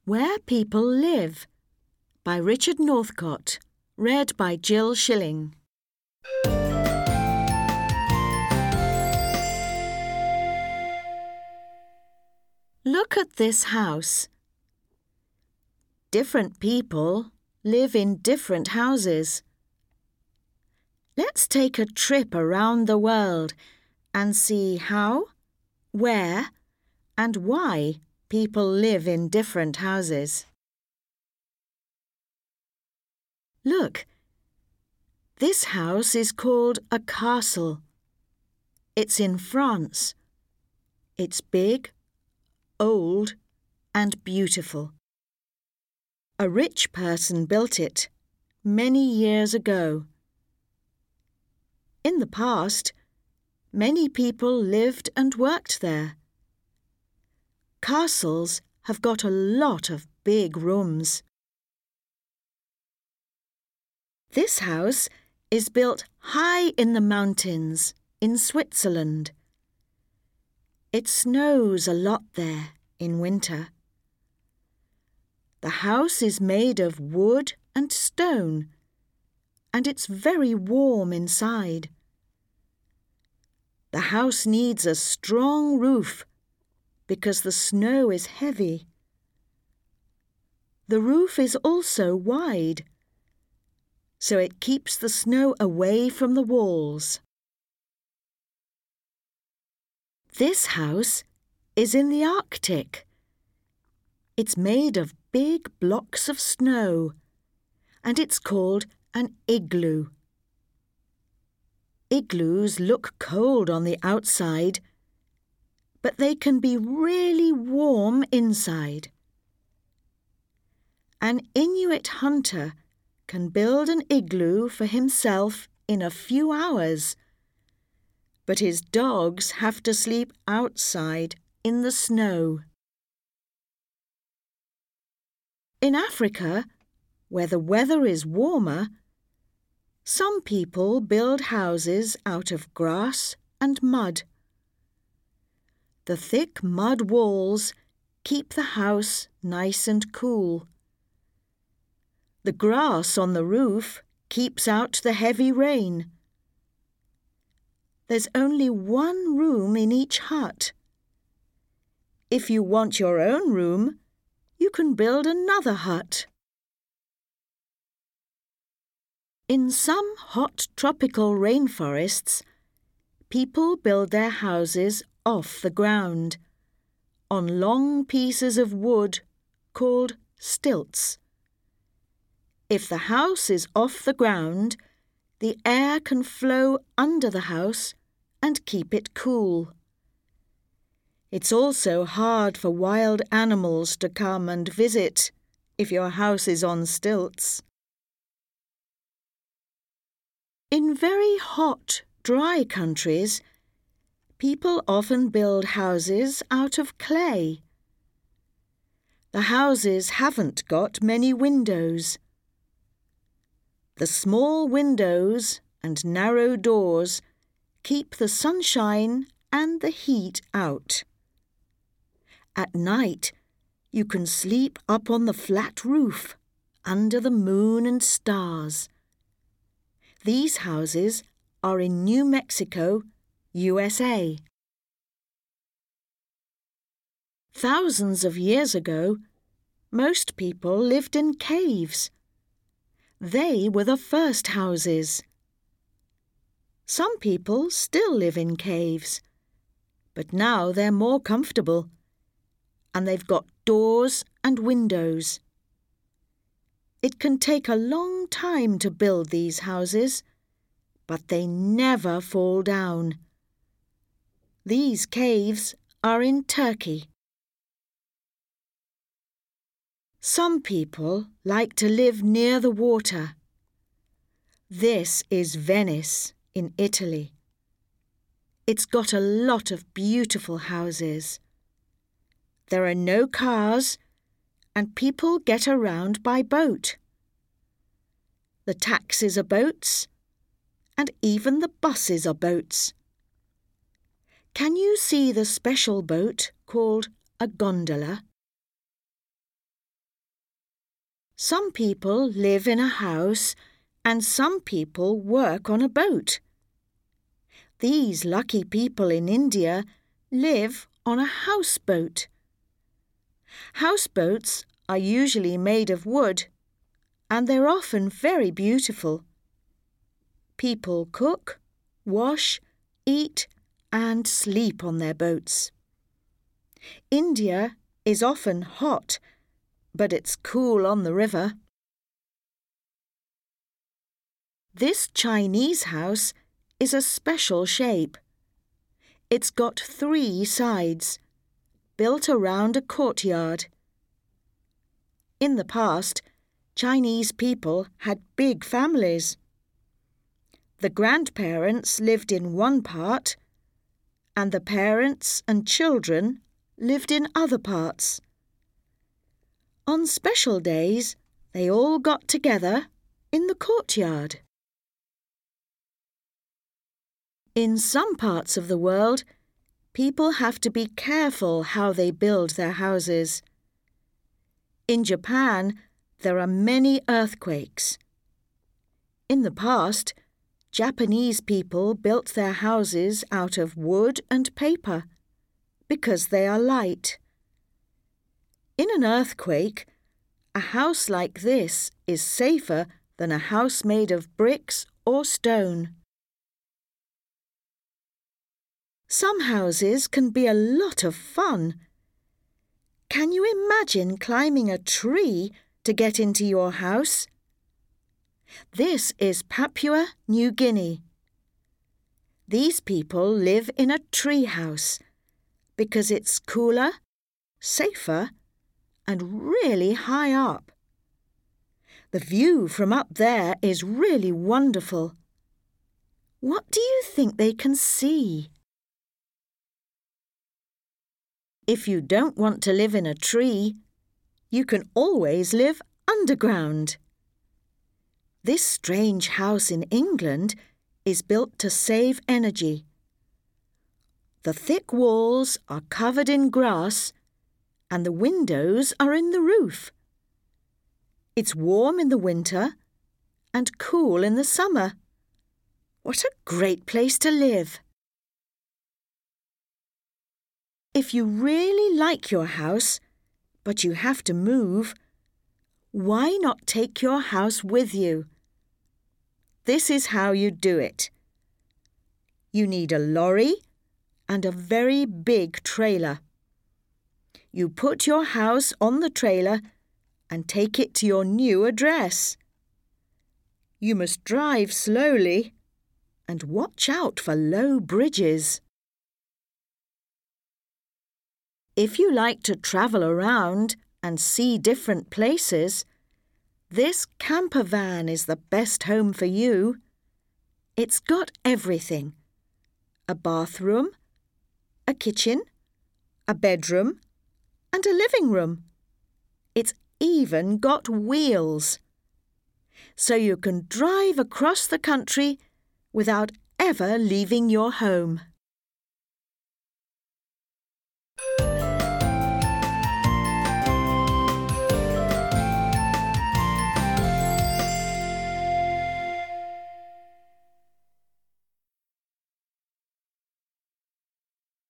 Where People Live by Richard Northcott, read by Jill Schilling. Look at this house. Different people live in different houses. Let's take a trip around the world and see how, where, and why people live in different houses. Look, this house is called a castle. It's in France. It's big, old, and beautiful. A rich person built it many years ago. In the past, many people lived and worked there. Castles have got a lot of big rooms. This house is built high in the mountains in Switzerland. It snows a lot there in winter. The house is made of wood and stone, and it's very warm inside. The house needs a strong roof because the snow is heavy. The roof is also wide, so it keeps the snow away from the walls. This house is in the Arctic. It's made of big blocks of snow, and it's called an igloo. Igloos look cold on the outside, but they can be really warm inside. An Inuit hunter can build an igloo for himself in a few hours, but his dogs have to sleep outside in the snow. In Africa, where the weather is warmer, some people build houses out of grass and mud. The thick mud walls keep the house nice and cool. The grass on the roof keeps out the heavy rain. There's only one room in each hut. If you want your own room, you can build another hut. In some hot tropical rainforests, people build their houses off the ground, on long pieces of wood called stilts. If the house is off the ground, the air can flow under the house and keep it cool. It's also hard for wild animals to come and visit if your house is on stilts. In very hot, dry countries, people often build houses out of clay. The houses haven't got many windows. The small windows and narrow doors keep the sunshine and the heat out. At night, you can sleep up on the flat roof under the moon and stars. These houses are in New Mexico, USA. Thousands of years ago, most people lived in caves. They were the first houses. Some people still live in caves, but now they're more comfortable, and they've got doors and windows. It can take a long time to build these houses, but they never fall down. These caves are in Turkey. Some people like to live near the water. This is Venice in Italy. It's got a lot of beautiful houses. There are no cars, and people get around by boat. The taxis are boats, and even the buses are boats. Can you see the special boat called a gondola? Some people live in a house and some people work on a boat. These lucky people in India live on a houseboat. Houseboats are usually made of wood and they're often very beautiful. People cook, wash, eat and sleep on their boats. India is often hot, but it's cool on the river. This Chinese house is a special shape. It's got 3 sides, built around a courtyard. In the past, Chinese people had big families. The grandparents lived in one part, and the parents and children lived in other parts. On special days, they all got together in the courtyard. In some parts of the world, people have to be careful how they build their houses. In Japan, there are many earthquakes. In the past, Japanese people built their houses out of wood and paper because they are light. In an earthquake, a house like this is safer than a house made of bricks or stone. Some houses can be a lot of fun. Can you imagine climbing a tree to get into your house? This is Papua New Guinea. These people live in a tree house because it's cooler, safer, and really high up. The view from up there is really wonderful. What do you think they can see? If you don't want to live in a tree, you can always live underground. This strange house in England is built to save energy. The thick walls are covered in grass and the windows are in the roof. It's warm in the winter and cool in the summer. What a great place to live! If you really like your house, but you have to move, why not take your house with you? This is how you do it. You need a lorry and a very big trailer. You put your house on the trailer and take it to your new address. You must drive slowly and watch out for low bridges. If you like to travel around and see different places, this camper van is the best home for you. It's got everything: a bathroom, a kitchen, a bedroom, and a living room. It's even got wheels, so you can drive across the country without ever leaving your home.